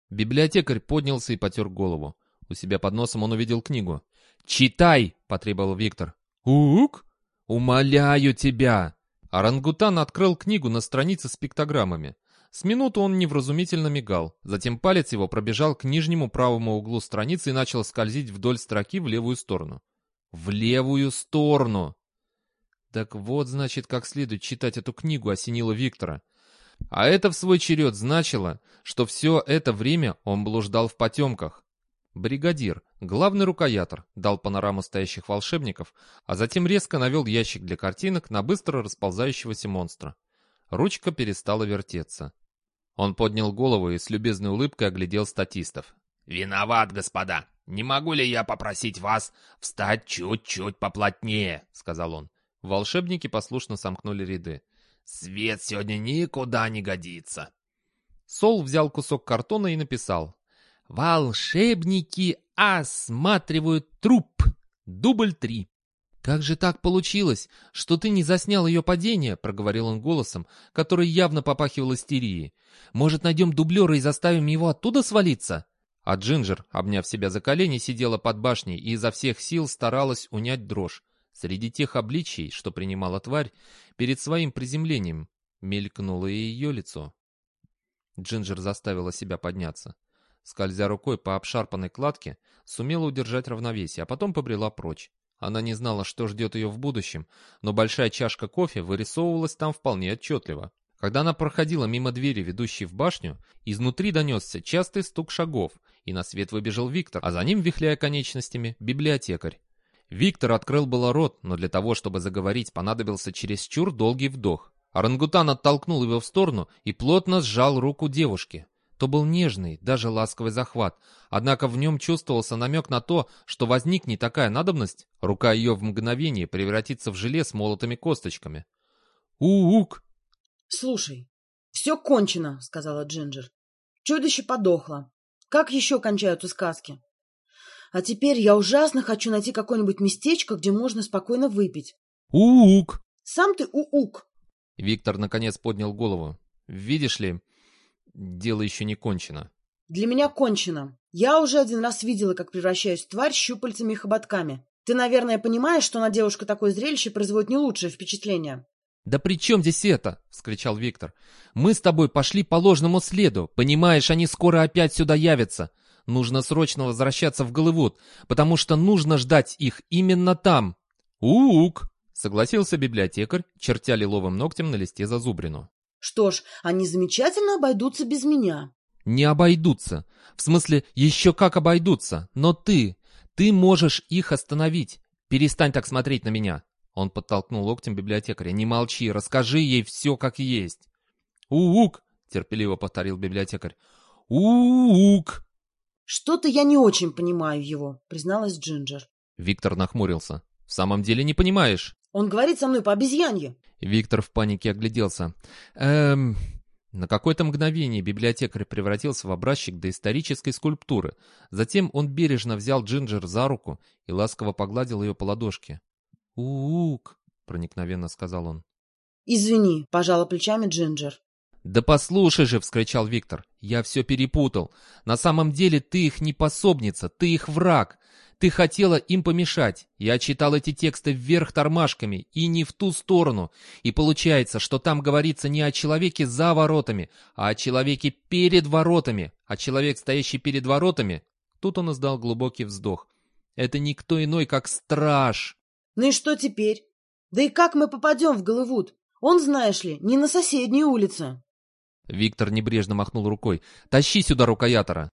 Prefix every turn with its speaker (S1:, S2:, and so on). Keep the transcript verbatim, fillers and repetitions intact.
S1: Библиотекарь поднялся и потер голову. У себя под носом он увидел книгу. «Читай!» — потребовал Виктор. «Ук! Умоляю тебя!» Орангутан открыл книгу на странице с пиктограммами. С минуту он невразумительно мигал. Затем палец его пробежал к нижнему правому углу страницы и начал скользить вдоль строки в левую сторону. В левую сторону! Так вот, значит, как следует читать эту книгу, осенило Виктора. А это в свой черед значило, что все это время он блуждал в потемках. Бригадир, главный рукоятор, дал панораму стоящих волшебников, а затем резко навел ящик для картинок на быстро расползающегося монстра. Ручка перестала вертеться. Он поднял голову и с любезной улыбкой оглядел статистов.
S2: «Виноват, господа. Не могу ли я попросить вас встать чуть-чуть поплотнее?» — сказал он.
S1: Волшебники послушно сомкнули ряды.
S2: «Свет сегодня никуда не годится».
S1: Сол взял кусок картона и написал: «Волшебники осматривают труп. Дубль три». «Как же так получилось, что ты не заснял ее падение?» — проговорил он голосом, который явно попахивал истерией. «Может, найдем дублера и заставим его оттуда свалиться?» А Джинджер, обняв себя за колени, сидела под башней и изо всех сил старалась унять дрожь. Среди тех обличий, что принимала тварь, перед своим приземлением мелькнуло и ее лицо. Джинджер заставила себя подняться. Скользя рукой по обшарпанной кладке, сумела удержать равновесие, а потом побрела прочь. Она не знала, что ждет ее в будущем, но большая чашка кофе вырисовывалась там вполне отчетливо. Когда она проходила мимо двери, ведущей в башню, изнутри донесся частый стук шагов, и на свет выбежал Виктор, а за ним, вихляя конечностями, библиотекарь. Виктор открыл было рот, но для того, чтобы заговорить, понадобился чересчур долгий вдох. Орангутан оттолкнул его в сторону и плотно сжал руку девушки. То был нежный, даже ласковый захват, однако в нем чувствовался намек на то, что возникнет такая надобность, рука ее в мгновение превратится в желе с молотыми косточками. «У-ук!»
S3: «Слушай, все кончено», — сказала Джинджер. «Чудище подохло. Как еще кончаются сказки? А теперь я ужасно хочу найти какое-нибудь местечко, где можно спокойно выпить».
S1: «У-ук!»
S3: «Сам ты у-ук!»
S1: Виктор наконец поднял голову. «Видишь ли, дело еще не кончено».
S3: «Для меня кончено. Я уже один раз видела, как превращаюсь в тварь с щупальцами и хоботками. Ты, наверное, понимаешь, что на девушку такое зрелище производит не лучшее впечатление».
S1: «Да при чем здесь это?» — вскричал Виктор. «Мы с тобой пошли по ложному следу. Понимаешь, они скоро опять сюда явятся. Нужно срочно возвращаться в Голливуд, потому что нужно ждать их именно там». «У-ук!» — согласился библиотекарь, чертя лиловым ногтем на листе зазубрину.
S3: «Что ж, они замечательно обойдутся без меня».
S1: «Не обойдутся. В смысле, еще как обойдутся. Но ты, ты можешь их остановить. Перестань так смотреть на меня». Он подтолкнул локтем библиотекаря. «Не молчи, расскажи ей все как есть». «У-ук!» — терпеливо повторил библиотекарь. «У-ук!»
S3: «Что-то я не очень понимаю его», — призналась Джинджер.
S1: Виктор нахмурился. «В самом деле не понимаешь?»
S3: «Он говорит со мной по обезьянье».
S1: Виктор в панике огляделся. «Эм...» На какое-то мгновение библиотекарь превратился в образчик доисторической скульптуры. Затем он бережно взял Джинджер за руку и ласково погладил ее по ладошке. «У-ук!» — проникновенно сказал он.
S3: «Извини», — пожала плечами Джинджер.
S1: «Да послушай же!» — вскричал Виктор. «Я все перепутал. На самом деле ты их не пособница, ты их враг. Ты хотела им помешать. Я читал эти тексты вверх тормашками и не в ту сторону. И получается, что там говорится не о человеке за воротами, а о человеке перед воротами. А человек, стоящий перед воротами...» Тут он издал глубокий вздох. «Это никто иной, как страж».
S3: «Ну и что теперь? Да и как мы попадем в Голливуд? Он, знаешь ли, не на соседней улице».
S1: Виктор небрежно махнул рукой. «Тащи сюда рукоятора!»